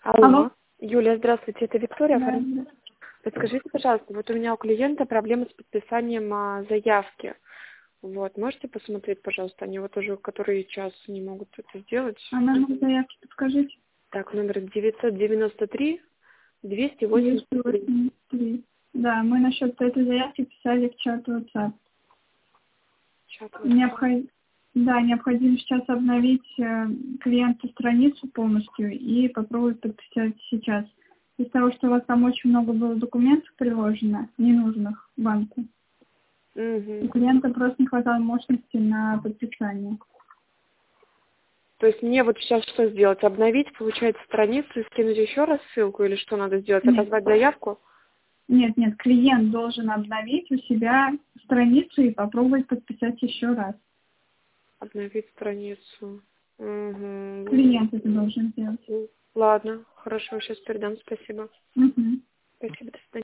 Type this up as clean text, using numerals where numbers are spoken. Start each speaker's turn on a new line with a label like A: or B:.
A: Алло.
B: Алло. Юлия, здравствуйте, это Виктория.
A: Да,
B: Подскажите, пожалуйста, вот у меня у клиента проблемы с подписанием заявки. Вот, можете посмотреть, пожалуйста, они вот уже который час не могут это сделать.
A: а номер заявки подскажите.
B: Так, номер 993 283.
A: 283. Да, мы насчет этой заявки писали в чат WhatsApp.
B: Чат
A: Да, необходимо сейчас обновить клиенту страницу полностью и попробовать подписать сейчас. Из-за того, что у вас там очень много было документов приложено, ненужных банку, у клиента просто не хватало мощности на подписание.
B: То есть мне вот сейчас что сделать? Обновить, получается, страницу и скинуть еще раз ссылку или что надо сделать? Отозвать заявку?
A: Нет, клиент должен обновить у себя страницу и попробовать подписать еще раз.
B: Обновить страницу.
A: Клиент это должен сделать.
B: Ладно, хорошо, сейчас передам, спасибо.
A: Угу.
B: Спасибо, до свидания.